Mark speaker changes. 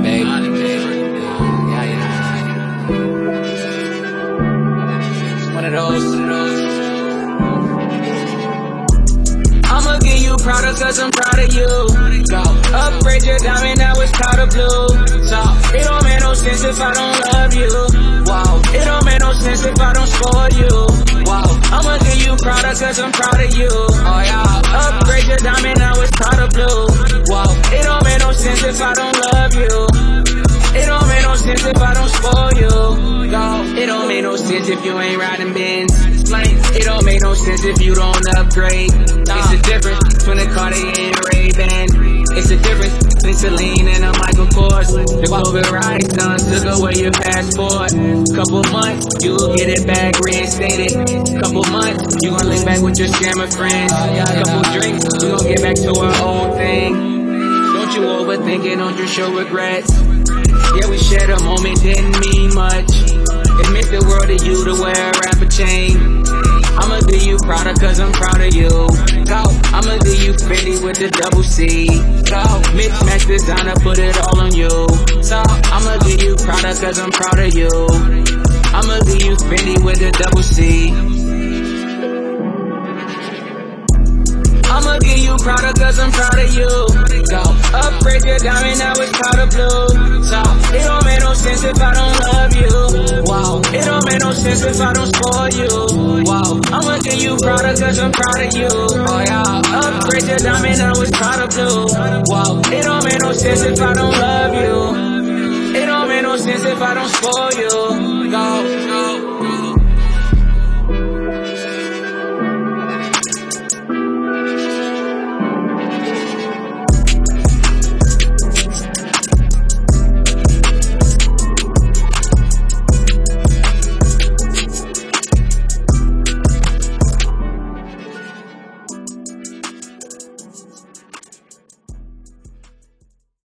Speaker 1: baby. One of those. I'ma give you prouder cause I'm proud of you. Go upgrade your diamond, now it's powder blue. So it don't make no sense if I don't love you. Wow, it don't make no sense if I don't spoil you. Wow, I'ma give you prouder cause I'm proud of you. Oh yeah, upgrade your diamond, now it's powder blue. Wow, it don't make no sense if I don't love you. It don't make no sense if I don't spoil you. Go, it don't make no sense if you ain't riding Benz. It don't make no sense if you don't upgrade. It's the difference between a Cartier and a Ray-Ban. It's the difference between Celine and a Michael Kors. The COVID rights done took away your passport. Couple months, you'll get it back reinstated. Couple months, you gon' link back with your scammer friends. Couple drinks, we gon' get back to our old thing. Don't you overthink it, don't you show regrets. Yeah, we shared a moment, didn't mean much. Admit the world to you to wear a rapper chain. I'ma do you prouder cause I'm proud of you. Go, I'ma do you Fendi with the double C. Go, mix match designer, put it all on you. So, I'ma do you prouder cause I'm proud of you. I'ma do you Fendi with the double C. I'ma give you prouder cause I'm proud of you. Go, upgrade your diamond, now it's powder blue. So, it don't make no sense if I don't love you. Wow, it don't make no sense if I don't spoil you. Wow, I'ma give you prouder cause I'm proud of you. Oh yeah, upgrade your diamond, now it's powder blue. Wow, it don't make no sense if I don't